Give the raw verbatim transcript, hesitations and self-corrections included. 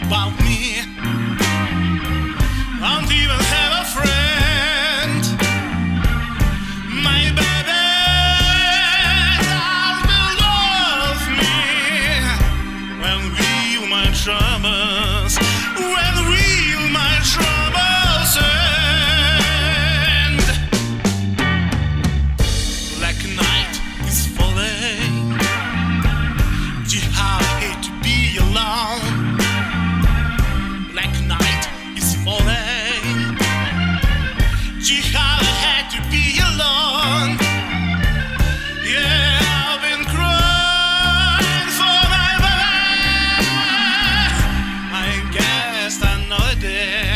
about me. Don't even have a friend. My baby doesn't love me. When will my troubles, when will my troubles end? Black night is falling. Gee, how I hate to be alone. Black night is falling. Gee, how I hate to be alone. Yeah, I've been crying for my baby. I guess I know it.